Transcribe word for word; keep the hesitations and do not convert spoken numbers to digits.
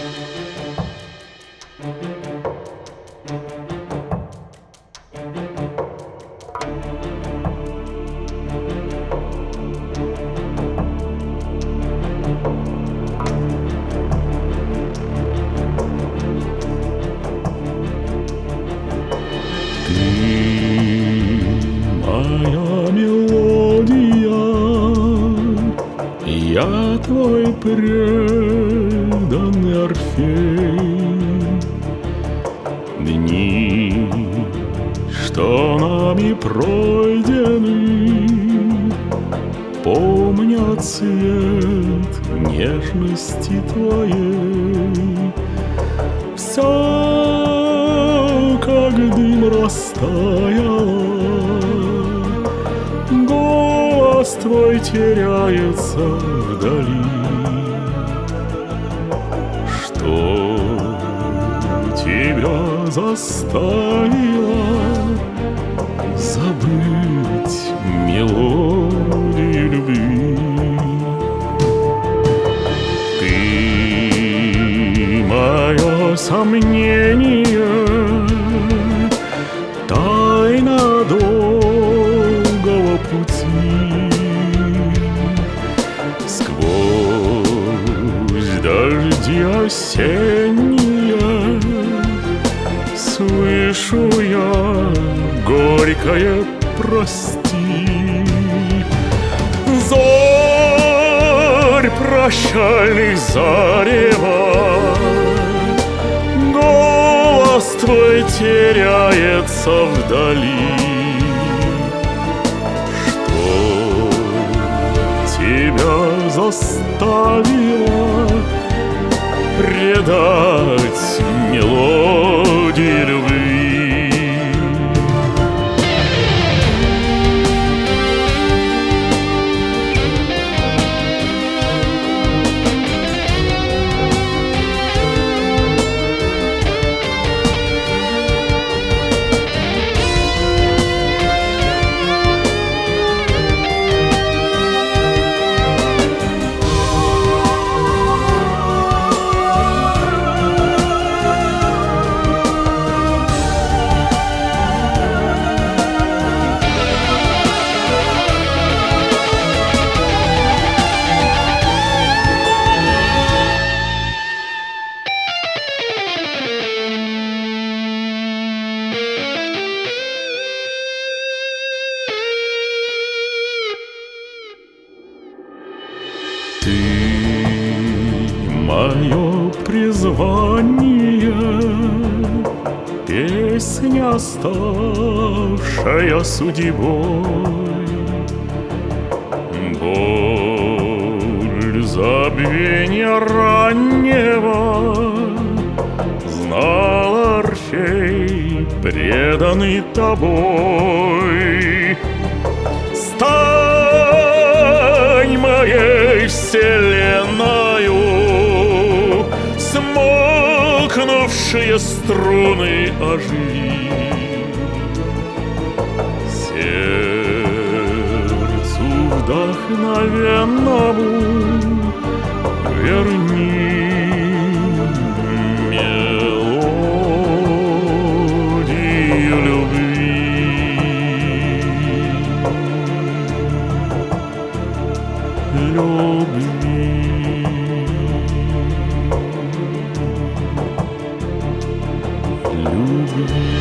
Моя мелодия, я твой преданный Орфей. Дни, что нами пройдены, помнят цвет нежности твоей. Все, как дым, растаяло, голос твой теряется вдали. Что тебя заставило забыть мелодию любви? Ты мое сомнение, тайна долгого пути. Сквозь дожди осенние слышу я горькое прости. Зорь прощальных зарева, голос твой теряется вдали. Что тебя заставило предать мелодии любви? Ты мое призвание, песня, ставшая судьбой. Боль забвенья раннего знал Орфей, преданный тобой. Стань моей вселенною, смолкнувшие струны оживи. Сердцу вдохновенному верни мелодию любви. Любви. Любви.